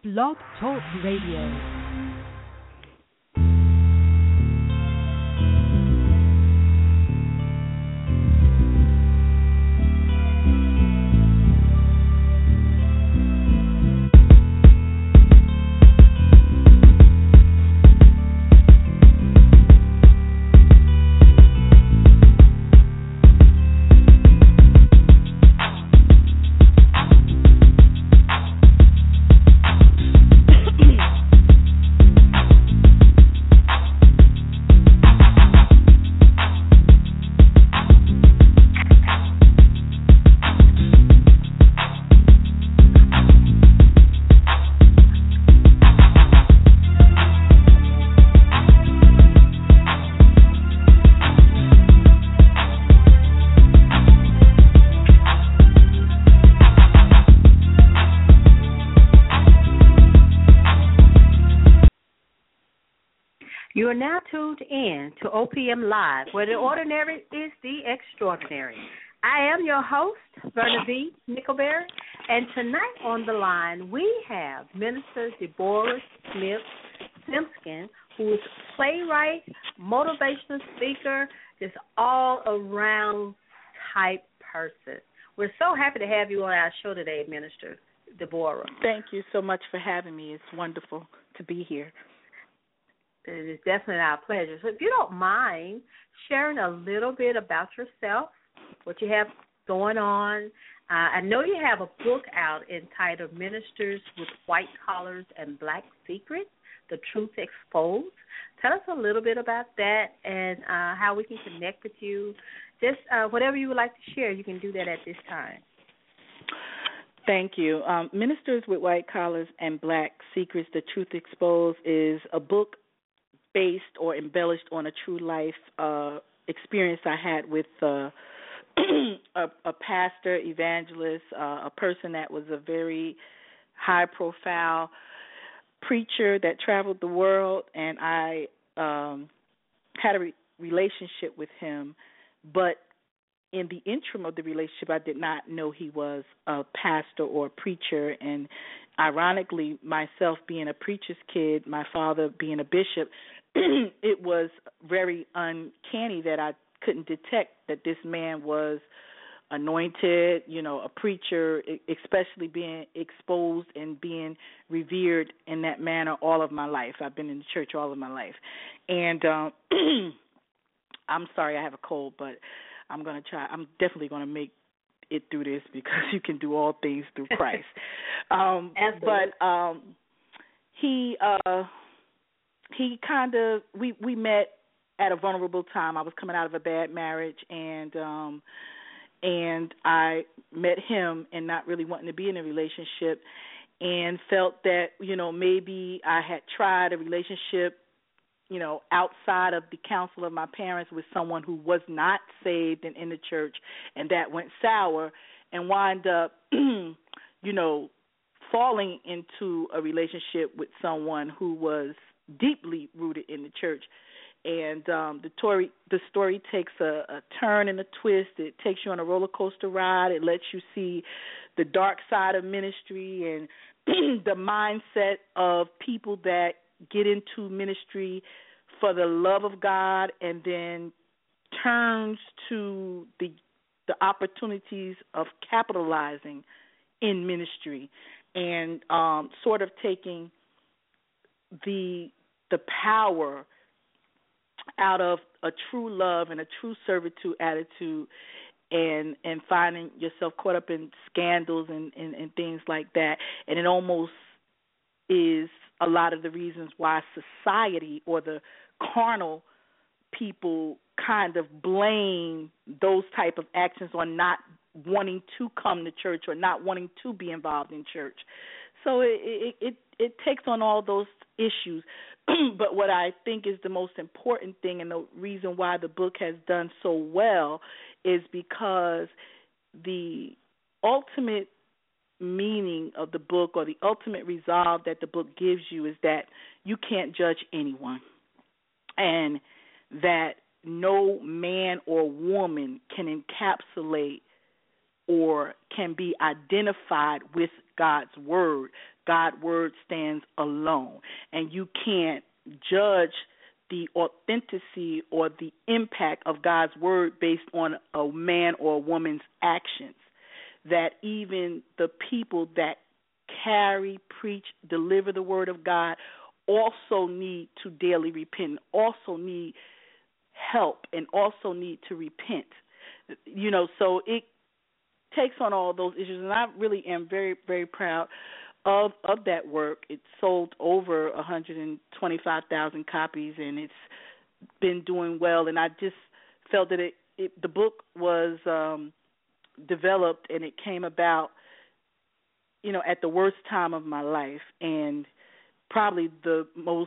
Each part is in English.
Blog Talk Radio. You are now tuned in to OPM Live, where the ordinary is the extraordinary. I am your host, Verna V. Nickelberry, and tonight on the line we have Minister Deborah Smith Simpson, who is a playwright, motivational speaker, just all-around type person. We're so happy to have you on our show today, Minister Deborah. Thank you so much for having me. It's wonderful to be here. It is definitely our pleasure. So if you don't mind sharing a little bit about yourself, what you have going on. I know you have a book out entitled Ministers with White Collars and Black Secrets, The Truth Exposed. Tell us a little bit about that and how we can connect with you. Just whatever you would like to share, you can do that at this time. Thank you. Ministers with White Collars and Black Secrets, The Truth Exposed is a book based or embellished on a true life experience I had with a pastor, evangelist, a person that was a very high-profile preacher that traveled the world, and I had a relationship with him, but in the interim of the relationship, I did not know he was a pastor or a preacher, and ironically, myself being a preacher's kid, my father being a bishop, it was very uncanny that I couldn't detect that this man was anointed, a preacher, especially being exposed and being revered in that manner all of my life. I've been in the church all of my life. And I'm sorry I have a cold, but I'm going to try. I'm definitely going to make it through this because you can do all things through Christ. But he kind of, we met at a vulnerable time. I was coming out of a bad marriage, and I met him and not really wanting to be in a relationship, and felt that, maybe I had tried a relationship, outside of the counsel of my parents with someone who was not saved and in the church, and that went sour, and wind up, falling into a relationship with someone who was deeply rooted in the church. And the story takes a turn and a twist. It takes you on a roller coaster ride. It lets you see the dark side of ministry and the mindset of people that get into ministry for the love of God and then turns to the opportunities of capitalizing in ministry and sort of taking the power out of a true love and a true servitude attitude and finding yourself caught up in scandals and things like that. And it almost is a lot of the reasons why society or the carnal people kind of blame those type of actions on not wanting to come to church or not wanting to be involved in church. So it takes on all those issues. But what I think is the most important thing and the reason why the book has done so well is because the ultimate meaning of the book or the ultimate resolve that the book gives you is that you can't judge anyone and that no man or woman can encapsulate or can be identified with God's word. God's word stands alone, and you can't judge the authenticity or the impact of God's word based on a man or a woman's actions. That even the people that carry, preach, deliver the word of God also need to daily repent, also need help, and also need to repent. So it takes on all those issues, and I really am very, very proud of that work. It sold over 125,000 copies, and it's been doing well. And I just felt that the book was developed, and it came about, at the worst time of my life, and probably the most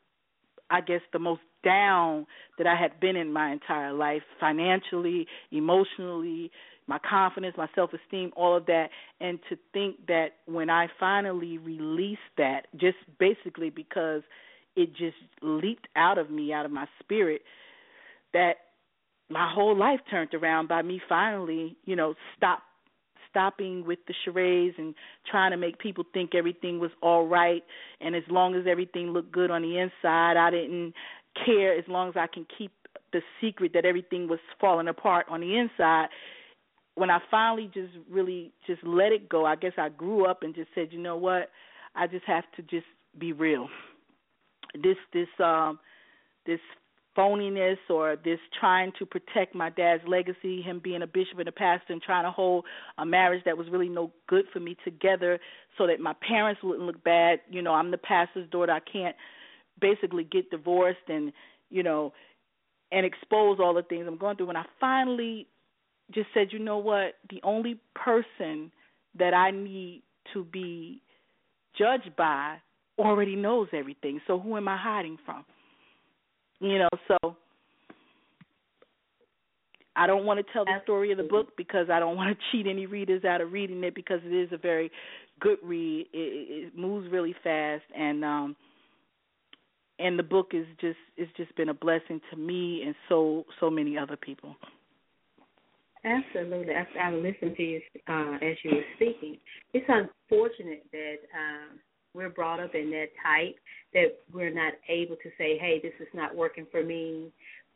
down that I had been in my entire life, financially, emotionally, my confidence, my self-esteem, all of that. And to think that when I finally released that, just basically because it just leaped out of me, out of my spirit, that my whole life turned around by me finally, stopping with the charades and trying to make people think everything was all right. And as long as everything looked good on the inside, I didn't care, as long as I can keep the secret that everything was falling apart on the inside. When I finally just really just let it go, I guess I grew up and just said, you know what, I just have to just be real. This phoniness or this trying to protect my dad's legacy, him being a bishop and a pastor and trying to hold a marriage that was really no good for me together so that my parents wouldn't look bad. I'm the pastor's daughter. I can't basically get divorced and expose all the things I'm going through. When I finally just said, you know what, the only person that I need to be judged by already knows everything, so who am I hiding from? So I don't want to tell the story of the book because I don't want to cheat any readers out of reading it, because it is a very good read. It moves really fast, and the book is just been a blessing to me and so many other people. Absolutely. I listened to you as you were speaking. It's unfortunate that we're brought up in that type that we're not able to say, hey, this is not working for me.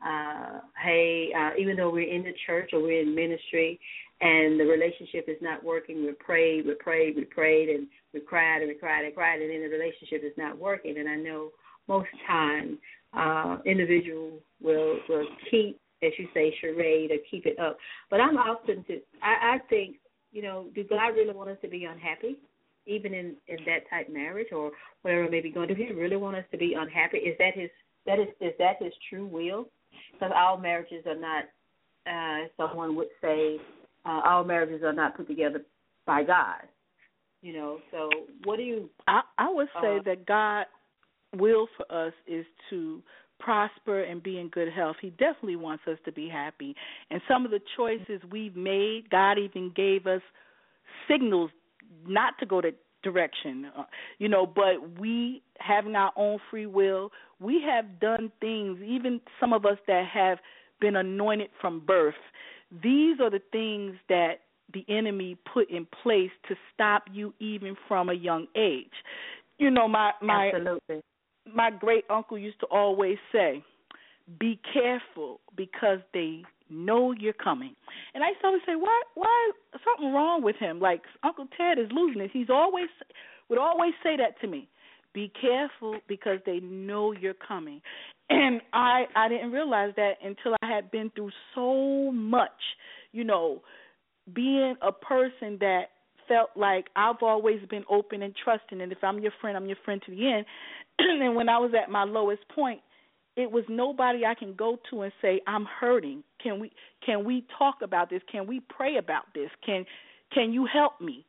Even though we're in the church or we're in ministry and the relationship is not working, we prayed, and we cried, and then the relationship is not working. And I know most times individual will keep, as you say, charade or keep it up. But I think, do God really want us to be unhappy, even in that type marriage or whatever may be going? Do He really want us to be unhappy? Is that His true will? Because our marriages are not, someone would say, our marriages are not put together by God. So what do you? I would say that God will for us is to prosper and be in good health. He definitely wants us to be happy. And some of the choices we've made, God even gave us signals not to go that direction, but we, having our own free will, we have done things, even some of us that have been anointed from birth. These are the things that the enemy put in place to stop you even from a young age. Absolutely. My great uncle used to always say, be careful because they know you're coming. And I used to always say, why something wrong with him? Like, Uncle Ted is losing it. Would always say that to me. Be careful because they know you're coming. And I didn't realize that until I had been through so much, being a person that felt like I've always been open and trusting, and if I'm your friend, I'm your friend to the end. And when I was at my lowest point, it was nobody I can go to and say, I'm hurting. Can we talk about this? Can we pray about this? Can you help me?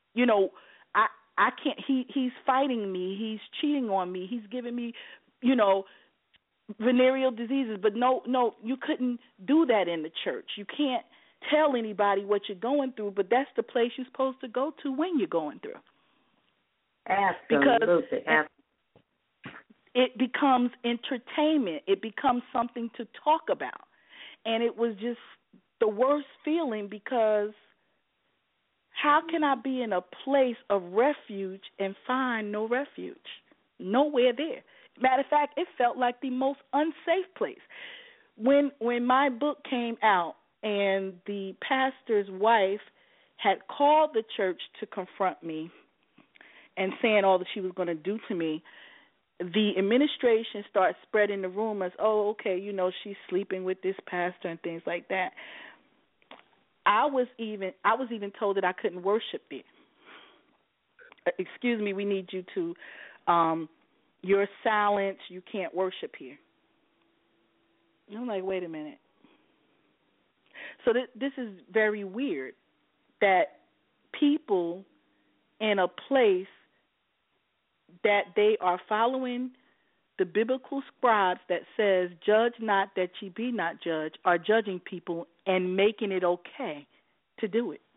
I can't. He's fighting me. He's cheating on me. He's giving me, venereal diseases. But no, you couldn't do that in the church. You can't tell anybody what you're going through, but that's the place you're supposed to go to when you're going through. Absolutely. Because it becomes entertainment. It becomes something to talk about. And it was just the worst feeling because How can I be in a place of refuge and find no refuge? Nowhere there. Matter of fact, it felt like the most unsafe place. When my book came out and the pastor's wife had called the church to confront me and saying all that she was going to do to me, the administration started spreading the rumors, oh, okay, she's sleeping with this pastor and things like that. I was even told that I couldn't worship there. Excuse me, we need you to, you're silent, you can't worship here. And I'm like, wait a minute. So this is very weird that people in a place that they are following the biblical scribes that says, judge not that ye be not judged, are judging people and making it okay to do it.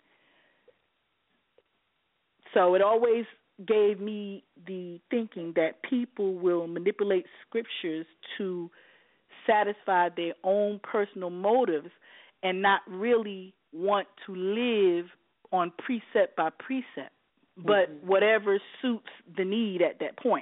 So it always gave me the thinking that people will manipulate scriptures to satisfy their own personal motives and not really want to live on precept by precept, but whatever suits the need at that point.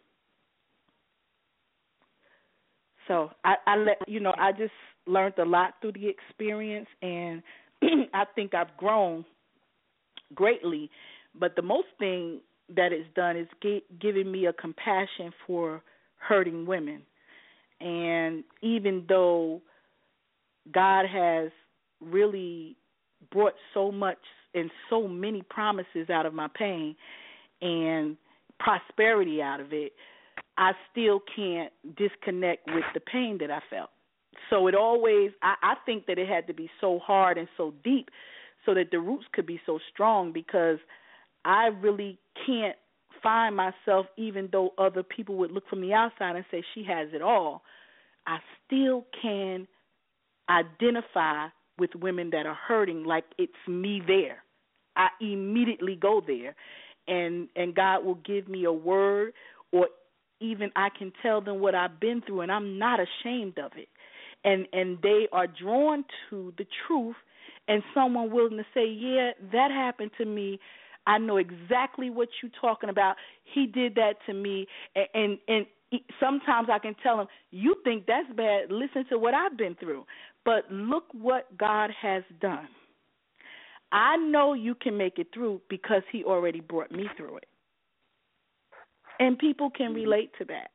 So I just learned a lot through the experience, and I think I've grown greatly. But the most thing that it's done is giving me a compassion for hurting women. And even though God has really brought so much and so many promises out of my pain and prosperity out of it, I still can't disconnect with the pain that I felt. So it always, I think that it had to be so hard and so deep so that the roots could be so strong, because I really can't find myself, even though other people would look from the outside and say she has it all, I still can identify with women that are hurting like it's me there. I immediately go there, and God will give me a word, or even I can tell them what I've been through, and I'm not ashamed of it. And they are drawn to the truth, and someone willing to say, yeah, that happened to me. I know exactly what you're talking about. He did that to me. And sometimes I can tell them, you think that's bad. Listen to what I've been through. But look what God has done. I know you can make it through because he already brought me through it. And people can relate to that.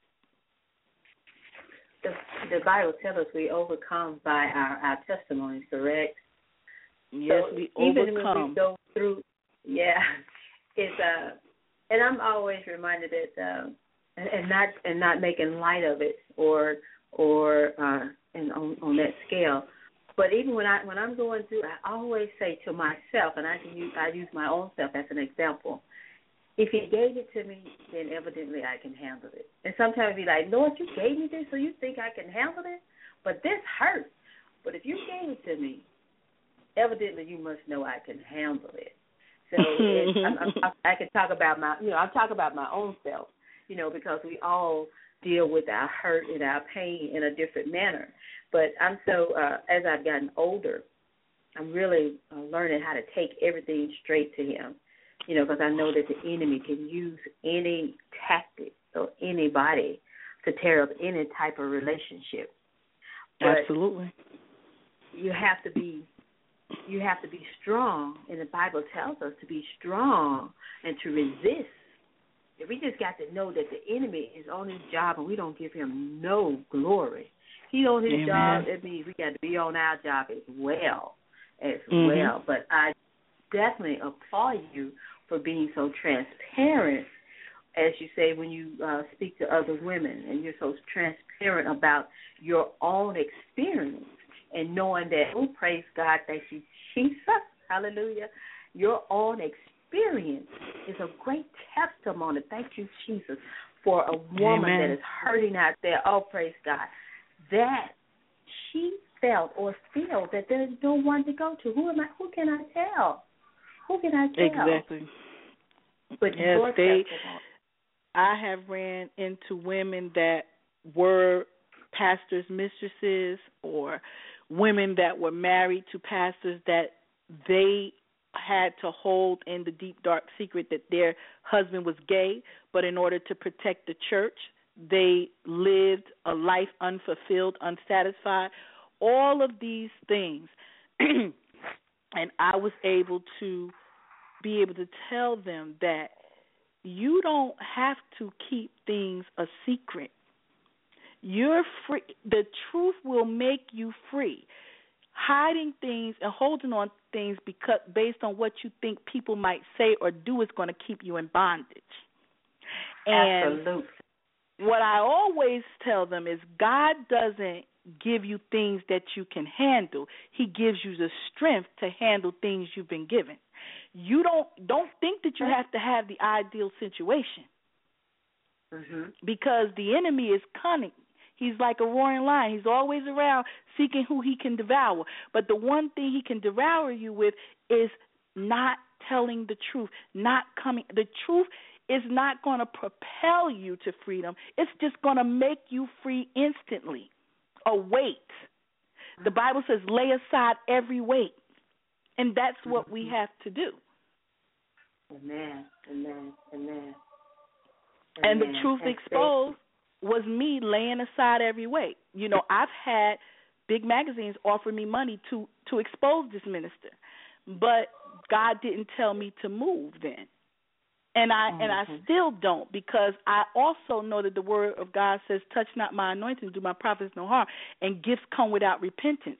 The Bible tells us we overcome by our testimonies, correct? Yes, so we even overcome. when we go through, it's and I'm always reminded that and not making light of it or and on that scale. But even when I'm going through, I always say to myself, and I use my own self as an example. If he gave it to me, then evidently I can handle it. And sometimes be like, Lord, you gave me this, so you think I can handle it? But this hurts. But if you gave it to me, evidently you must know I can handle it. So I can talk about I'll talk about my own self, because we all deal with our hurt and our pain in a different manner. But I'm so, as I've gotten older, I'm really learning how to take everything straight to him. Because I know that the enemy can use any tactic or anybody to tear up any type of relationship. But absolutely. You have to be strong, and the Bible tells us to be strong and to resist. If we just got to know that the enemy is on his job and we don't give him no glory. He's on his job, it means we got to be on our job as well. But I definitely applaud you for being so transparent, as you say, when you speak to other women, and you're so transparent about your own experience and knowing that, oh, praise God, thank you, Jesus, hallelujah, your own experience is a great testimony, thank you, Jesus, for a woman that is hurting out there, oh, praise God, that she felt or feels that there's no one to go to. Who can I tell? Who can I tell? Exactly. But I have ran into women that were pastors' mistresses or women that were married to pastors that they had to hold in the deep, dark secret that their husband was gay, but in order to protect the church, they lived a life unfulfilled, unsatisfied, all of these things. And I was able to be able to tell them that you don't have to keep things a secret. You're free. The truth will make you free. Hiding things and holding on things based on what you think people might say or do is going to keep you in bondage. And absolutely. What I always tell them is God doesn't give you things that you can handle. He gives you the strength to handle things you've been given. You don't think that you have to have the ideal situation, because the enemy is cunning. He's like a roaring lion. He's always around seeking who he can devour. But the one thing he can devour you with is not telling the truth, not coming. The truth is not going to propel you to freedom. It's just going to make you free instantly. A weight. The Bible says lay aside every weight. And that's what we have to do. Amen. Amen. Amen. And the truth exposed was me laying aside every weight. You know, I've had big magazines offer me money to expose this minister, but God didn't tell me to move then. And I still don't, because I also know that the word of God says, touch not my anointing, do my prophets no harm, and gifts come without repentance.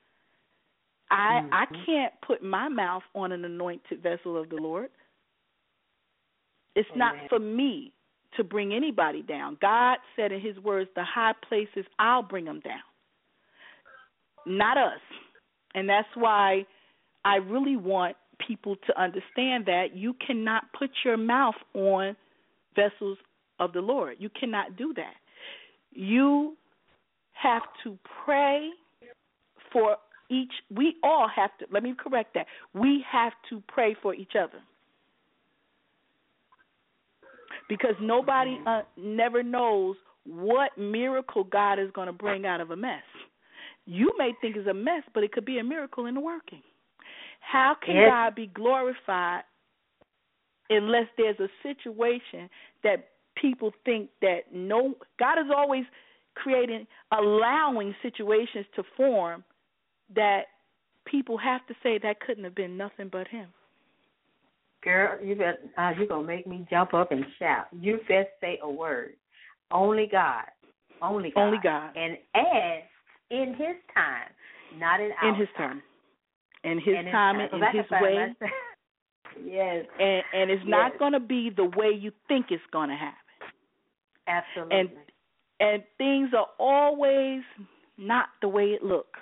I can't put my mouth on an anointed vessel of the Lord. It's not for me to bring anybody down. God said in his words, the high places, I'll bring them down, not us. And that's why I really want people to understand that you cannot put your mouth on vessels of the Lord. You cannot do that. You have to pray for we all have to, let me correct that, we have to pray for each other. Because nobody never knows what miracle God is going to bring out of a mess. You may think it's a mess, but it could be a miracle in the working. How can God be glorified unless there's a situation that people think that God is always allowing situations to form that people have to say that couldn't have been nothing but him. Girl, you're going to make me jump up and shout. You best say a word. Only God. Only God. Only God. And in his time, not in our In his time. In his time and in his way. Yes. And it's not going to be the way you think it's going to happen. Absolutely. And things are always not the way it looks.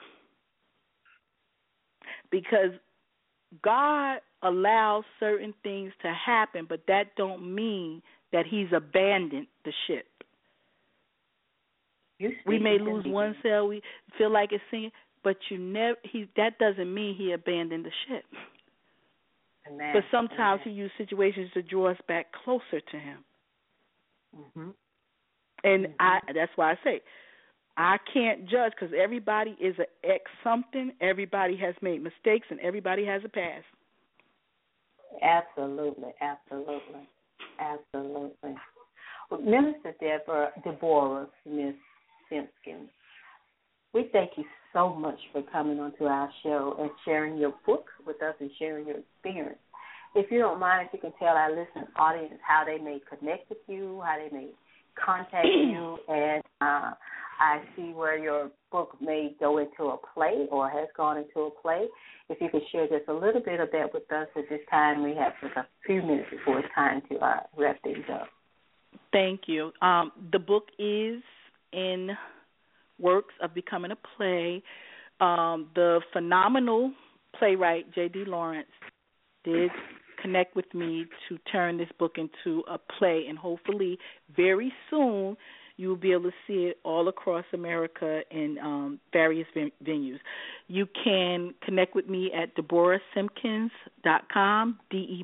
Because God allows certain things to happen, but that don't mean that he's abandoned the ship. We may lose one cell, we feel like it's sinking, but that doesn't mean he abandoned the ship. Amen. But sometimes he used situations to draw us back closer to him. Mm-hmm. And that's why I say, I can't judge, because everybody is an ex something, everybody has made mistakes, and everybody has a past. Absolutely. Well, Minister Deborah Smith Simpkins, we thank you so much for coming onto our show and sharing your book with us and sharing your experience. If you don't mind, if you can tell our listening audience how they may connect with you, how they may contact you, and I see where your book may go into a play or has gone into a play. If you could share just a little bit of that with us at this time. We have just a few minutes before it's time to wrap things up. Thank you. The book is in works of becoming a play. The phenomenal playwright J.D. Lawrence did connect with me to turn this book into a play, and hopefully very soon you will be able to see it all across America in various venues. You can connect with me at DeborahSimpkins.com,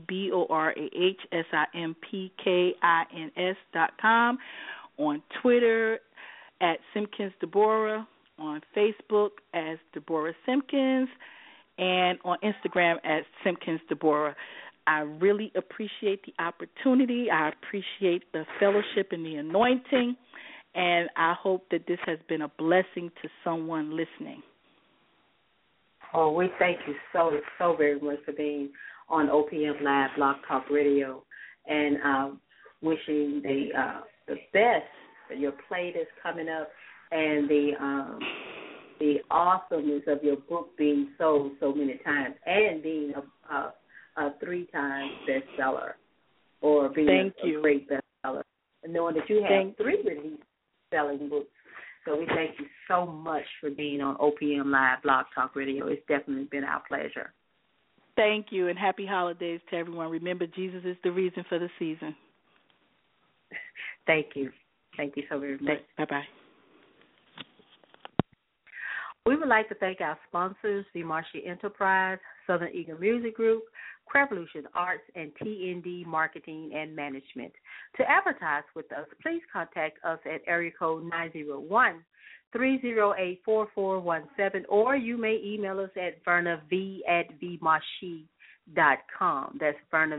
DeborahSimpkins.com, on Twitter at Simpkins Deborah, on Facebook as Deborah Simpkins, and on Instagram at Simpkins Deborah. I really appreciate the opportunity. I appreciate the fellowship and the anointing, and I hope that this has been a blessing to someone listening. Oh, we thank you so, so very much for being on OPM Live Blog Talk Radio, and wishing the best for your play that's coming up, and the awesomeness of your book being sold so many times, and being a 3-time bestseller, or being a great bestseller, and knowing that you have 3 released selling books. So we thank you so much for being on OPM Live Blog Talk Radio. It's definitely been our pleasure. Thank you, and happy holidays to everyone. Remember, Jesus is the reason for the season. Thank you. Thank you so very much. Bye-bye. We would like to thank our sponsors, the Marshy Enterprise, Southern Eagle Music Group, Crevolution Arts, and TND Marketing and Management. To advertise with us, please contact us at area code 901-308-4417, or you may email us at vernav@vmarshy.com. That's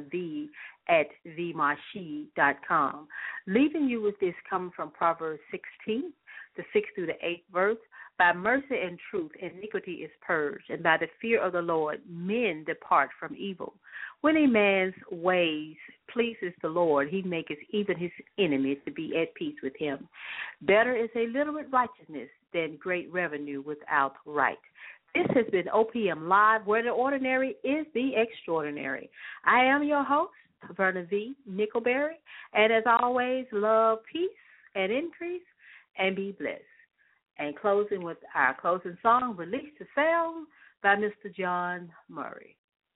vernav@vmarshy.com. Leaving you with this coming from Proverbs 16, the 6th through the 8th verse. By mercy and truth, iniquity is purged, and by the fear of the Lord, men depart from evil. When a man's ways pleases the Lord, he maketh even his enemies to be at peace with him. Better is a little with righteousness than great revenue without right. This has been OPM Live, where the ordinary is the extraordinary. I am your host, Verna V. Nickelberry, and as always, love, peace, and increase, and be blessed. And closing with our closing song, Release the Sound, by Mr. John Murray.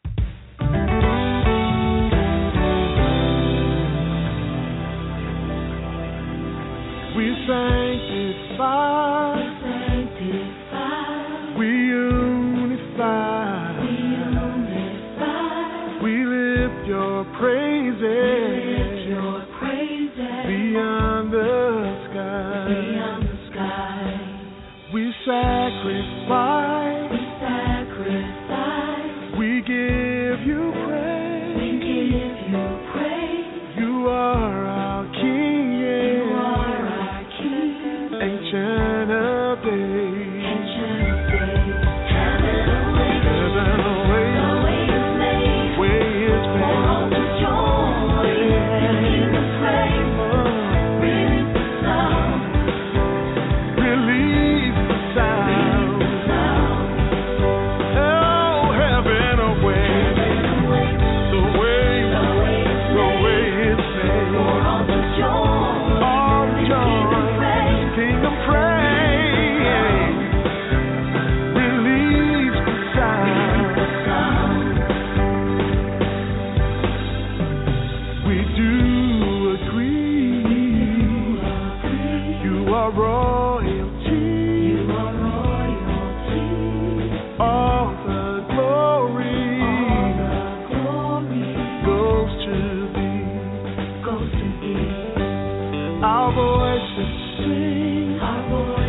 We sanctify, we unify, we lift your praises, beyond the sky. We sacrifice, we give you praise, you are our King, Ancient of days, heaven awaits, way is made, release the sound, oh, heaven awaits, the way is made, all joy, kingdom praise, release the sound. We do agree, you are royalty, all the glory goes to thee. Our voices sing,